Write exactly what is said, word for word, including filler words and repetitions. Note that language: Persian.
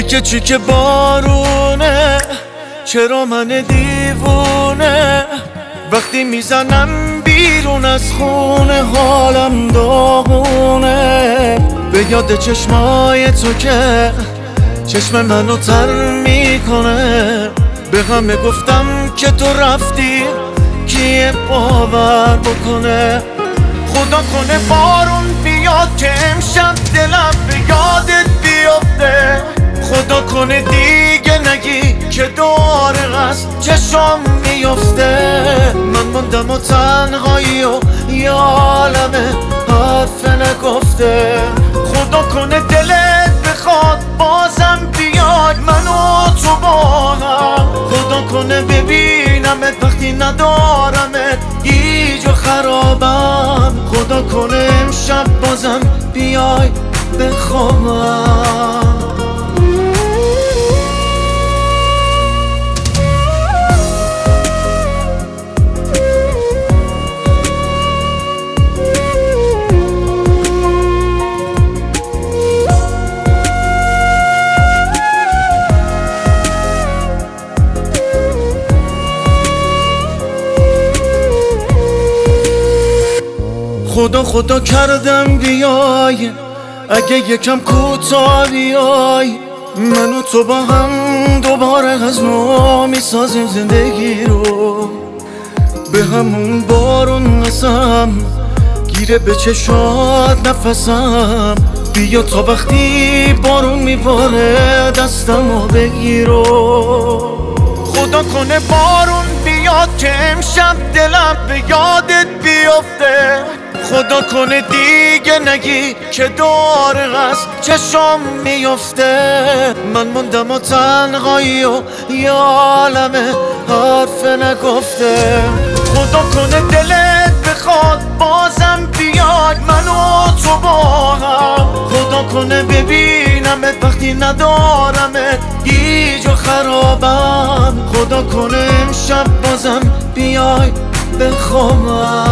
چیکه چیکه بارونه، چرا من دیوونه وقتی میزنم بیرون از خونه حالم داغونه. به یاد چشمای تو که چشم منو تر میکنه، به همه گفتم که تو رفتی کیه باور بکنه. خدا کنه بارون بیاد که امشب دلم به یادت بیفته، خدا کنه دیگه نگی که دوره از چشم میفته. من موندم و تنهایی و یه عالمه حرف نگفته. خدا کنه دلت بخواد بازم بیاد منو تو با هم، خدا کنه ببینمت وقتی ندارمت گیج و خرابم، خدا کنه امشب بازم بیای بخوابم. خدا خدا کردم بیای، اگه یکم کوتاه بیای، من و تو با هم دوباره از نو میسازیم زندگی رو. به همون بارون قسم گیره به چشات نفسم، بیا تا وقتی بارون میباره دستمو بگیرو. خدا کنه بارون بیاد که امشب دلم به یادت بیفته، خدا کنه دیگه نگی که دوره از چشم میفته. من موندم و تنهایی و یه عالمه حرف نگفته. خدا کنه دلت بخواد بازم بیاد منو تو با هم، خدا کنه ببینمت وقتی ندارمت گیج و خرابم، خدا کنه امشب بازم بیای بخوابم.